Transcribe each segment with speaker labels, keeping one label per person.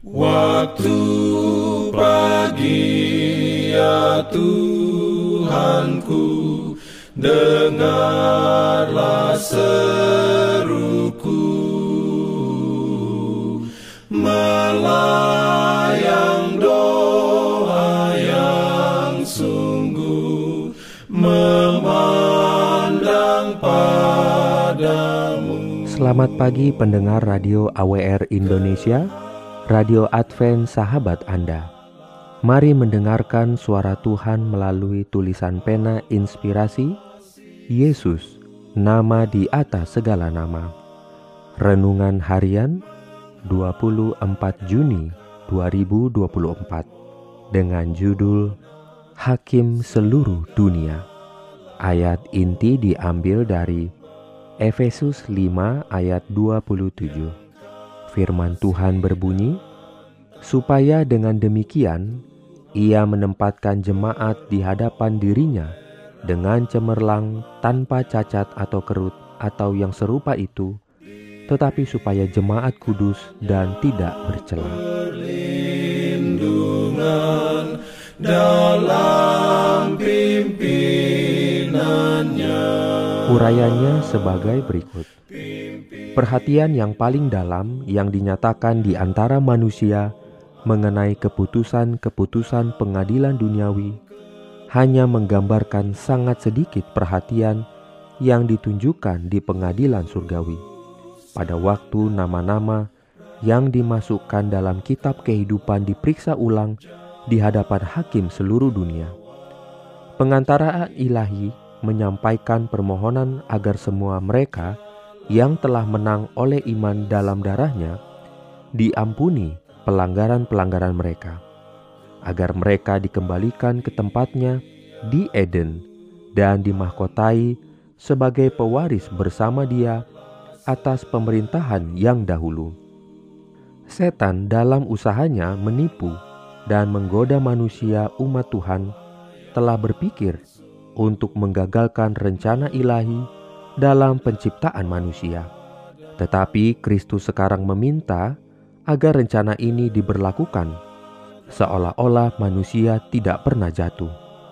Speaker 1: Waktu pagi ya Tuhanku, dengarlah seruku, melayang doa yang sungguh, memandang padamu.
Speaker 2: Selamat pagi pendengar radio AWR Indonesia, Radio Advent Sahabat Anda. Mari mendengarkan suara Tuhan melalui tulisan pena inspirasi Yesus, nama di atas segala nama. Renungan harian 24 Juni 2024 dengan judul Hakim Seluruh Dunia. Ayat inti diambil dari Efesus 5 ayat 27. Firman Tuhan berbunyi, supaya dengan demikian ia menempatkan jemaat di hadapan dirinya dengan cemerlang, tanpa cacat atau kerut atau yang serupa itu, tetapi supaya jemaat kudus dan tidak bercela.
Speaker 1: Perlindungan dalam pimpinannya.
Speaker 2: Urayanya sebagai berikut. Perhatian yang paling dalam yang dinyatakan di antara manusia mengenai keputusan-keputusan pengadilan duniawi hanya menggambarkan sangat sedikit perhatian yang ditunjukkan di pengadilan surgawi. Pada waktu nama-nama yang dimasukkan dalam kitab kehidupan diperiksa ulang di hadapan hakim seluruh dunia, pengantaraan ilahi menyampaikan permohonan agar semua mereka yang telah menang oleh iman dalam darahnya diampuni pelanggaran-pelanggaran mereka, agar mereka dikembalikan ke tempatnya di Eden dan dimahkotai sebagai pewaris bersama Dia atas pemerintahan yang dahulu. Setan dalam usahanya menipu dan menggoda manusia umat Tuhan telah berpikir untuk menggagalkan rencana ilahi dalam penciptaan manusia. Tetapi Kristus sekarang meminta agar rencana ini diberlakukan seolah-olah manusia tidak pernah jatuh.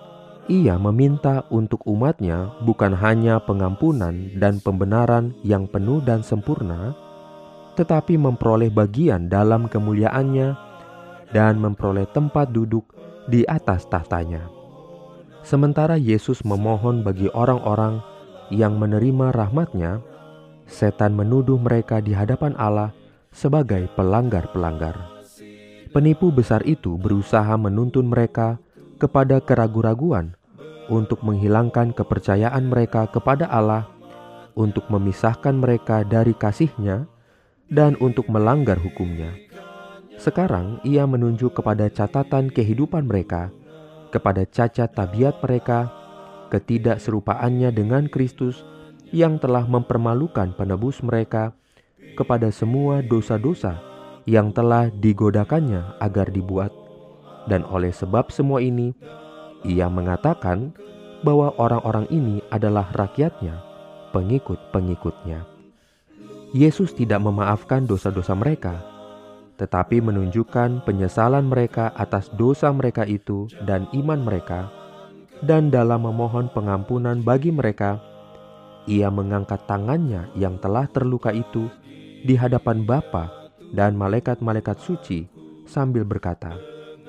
Speaker 2: Ia meminta untuk umatnya bukan hanya pengampunan dan pembenaran yang penuh dan sempurna, tetapi memperoleh bagian dalam kemuliaannya dan memperoleh tempat duduk di atas tahtanya. Sementara Yesus memohon bagi orang-orang yang menerima rahmat-Nya, setan menuduh mereka di hadapan Allah sebagai pelanggar-pelanggar. Penipu besar itu berusaha menuntun mereka kepada keraguan-raguan untuk menghilangkan kepercayaan mereka kepada Allah, untuk memisahkan mereka dari kasih-Nya, dan untuk melanggar hukum-Nya. Sekarang ia menunjuk kepada catatan kehidupan mereka, kepada cacat tabiat mereka, ketidakserupaannya dengan Kristus yang telah mempermalukan penebus mereka, kepada semua dosa-dosa yang telah digodakannya agar dibuat. Dan oleh sebab semua ini, ia mengatakan bahwa orang-orang ini adalah rakyat-Nya, pengikut-pengikut-Nya. Yesus tidak memaafkan dosa-dosa mereka, tetapi menunjukkan penyesalan mereka atas dosa mereka itu dan iman mereka. Dan dalam memohon pengampunan bagi mereka, ia mengangkat tangannya yang telah terluka itu di hadapan Bapa dan malaikat-malaikat suci sambil berkata,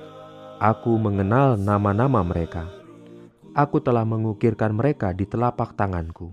Speaker 2: "Aku mengenal nama-nama mereka. Aku telah mengukirkan mereka di telapak tanganku."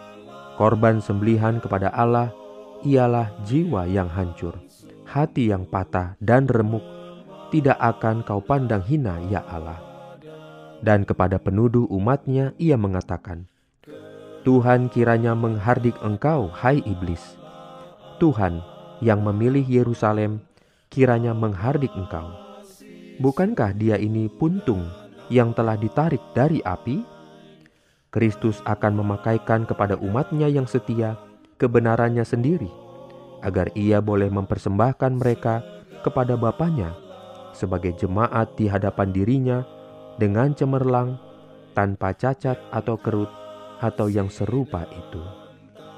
Speaker 2: Korban sembelihan kepada Allah ialah jiwa yang hancur, hati yang patah dan remuk, tidak akan Kau pandang hina, ya Allah. Dan kepada penuduh umat-Nya ia mengatakan, "Tuhan kiranya menghardik engkau, hai iblis. Tuhan yang memilih Yerusalem kiranya menghardik engkau. Bukankah dia ini puntung yang telah ditarik dari api?" Kristus akan memakaikan kepada umat-Nya yang setia kebenarannya sendiri, agar ia boleh mempersembahkan mereka kepada Bapa-Nya sebagai jemaat di hadapan dirinya dengan cemerlang, tanpa cacat atau kerut atau yang serupa itu.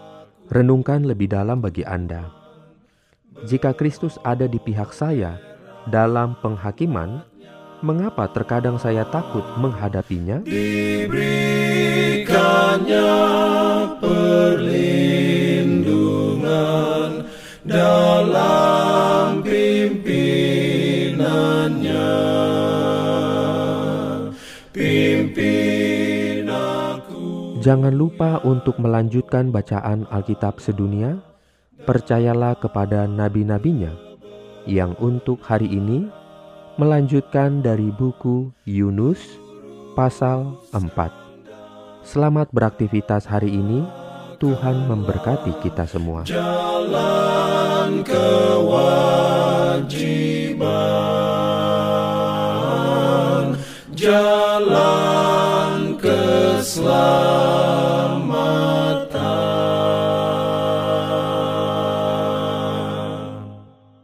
Speaker 2: Renungkan lebih dalam bagi Anda. Jika Kristus ada di pihak saya Dalam penghakiman, mengapa terkadang saya takut menghadapinya?
Speaker 1: Diberikannya perlindungan dalam pimpinannya. Pimpin aku.
Speaker 2: Jangan lupa untuk melanjutkan bacaan Alkitab sedunia. Percayalah kepada nabi-nabinya yang untuk hari ini melanjutkan dari buku Yunus pasal 4. Selamat beraktivitas hari ini. Tuhan memberkati kita semua.
Speaker 1: Jalan kewajiban